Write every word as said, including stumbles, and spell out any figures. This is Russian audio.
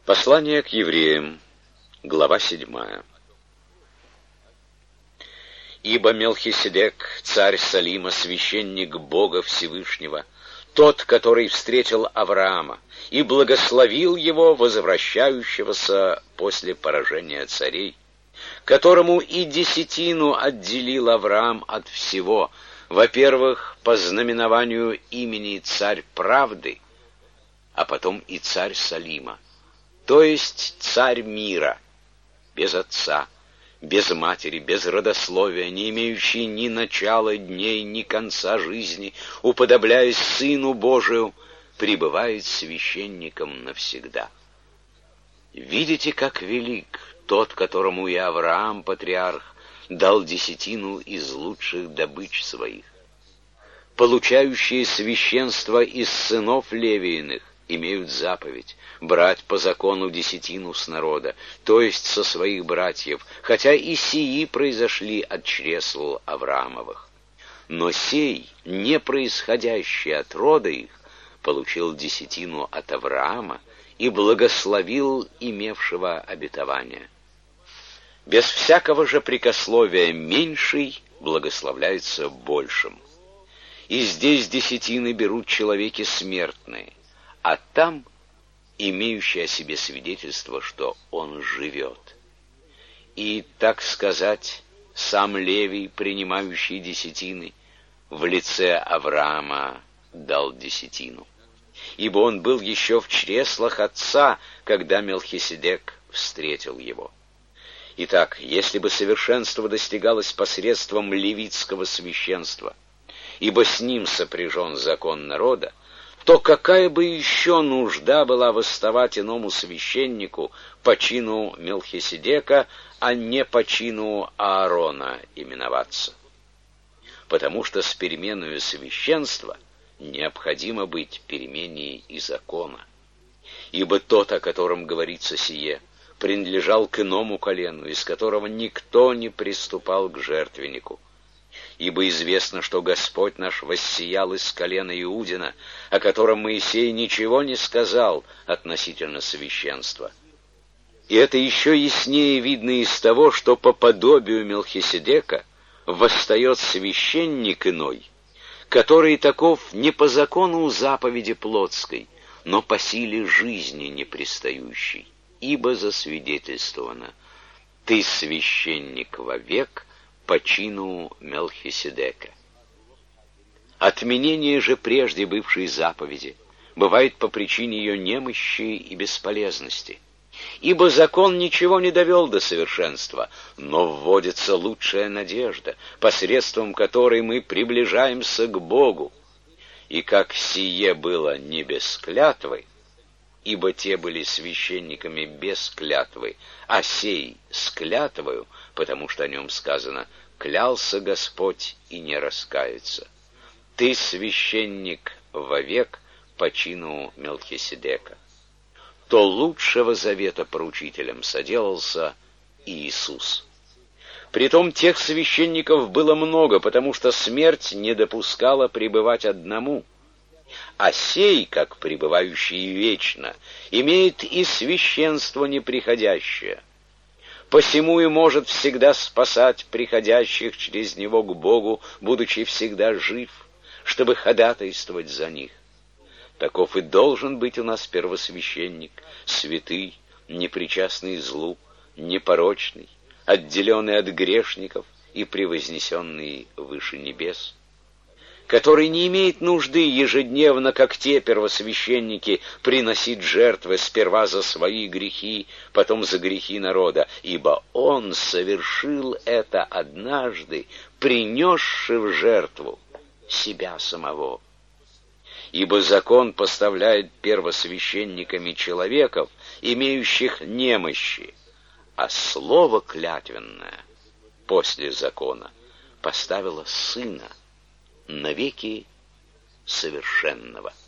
Послание к евреям, глава седьмая. «Ибо Мелхиседек, царь Салима, священник Бога Всевышнего, тот, который встретил Авраама и благословил его, возвращающегося после поражения царей, которому и десятину отделил Авраам от всего, во-первых, по знаменованию имени царь правды, а потом и царь Салима, то есть царь мира, без отца, без матери, без родословия, не имеющий ни начала дней, ни конца жизни, уподобляясь Сыну Божию, пребывает священником навсегда. Видите, как велик тот, которому и Авраам, патриарх, дал десятину из лучших добыч своих. Получающие священство из сынов Левииных имеют заповедь брать по закону десятину с народа, то есть со своих братьев, хотя и сии произошли от чресл Авраамовых. Но сей, не происходящий от рода их, получил десятину от Авраама и благословил имевшего обетование. Без всякого же прикословия меньший благословляется большим. И здесь десятины берут человеки смертные, а там имеющий о себе свидетельство, что он живет. И, так сказать, сам Левий, принимающий десятины, в лице Авраама дал десятину. Ибо он был еще в чреслах отца, когда Мелхиседек встретил его. Итак, если бы совершенство достигалось посредством левитского священства, ибо с ним сопряжен закон народа, то какая бы еще нужда была восставать иному священнику по чину Мелхиседека, а не по чину Аарона именоваться? Потому что с переменою священства необходимо быть перемене и закона. Ибо тот, о котором говорится сие, принадлежал к иному колену, из которого никто не приступал к жертвеннику. Ибо известно, что Господь наш воссиял из колена Иудина, о котором Моисей ничего не сказал относительно священства. И это еще яснее видно из того, что по подобию Мелхиседека восстает священник иной, который таков не по закону заповеди плотской, но по силе жизни непристающей. Ибо засвидетельствовано: «Ты священник вовек по чину Мелхиседека». Отменение же прежде бывшей заповеди бывает по причине ее немощи и бесполезности. Ибо закон ничего не довел до совершенства, но вводится лучшая надежда, посредством которой мы приближаемся к Богу. И как сие было не без клятвы, ибо те были священниками без клятвы, а сей с клятвою, потому что о нем сказано: «Клялся Господь и не раскается». Ты священник вовек по чину Мелхиседека. То лучшего завета поручителем соделался Иисус. Притом тех священников было много, потому что смерть не допускала пребывать одному. А сей, как пребывающий вечно, имеет и священство неприходящее. Посему и может всегда спасать приходящих через него к Богу, будучи всегда жив, чтобы ходатайствовать за них. Таков и должен быть у нас первосвященник, святый, непричастный злу, непорочный, отделенный от грешников и превознесенный выше небес, который не имеет нужды ежедневно, как те первосвященники, приносить жертвы сперва за свои грехи, потом за грехи народа, ибо он совершил это однажды, принесши в жертву себя самого. Ибо закон поставляет первосвященниками человеков, имеющих немощи, а слово клятвенное после закона поставило Сына, навеки совершенного.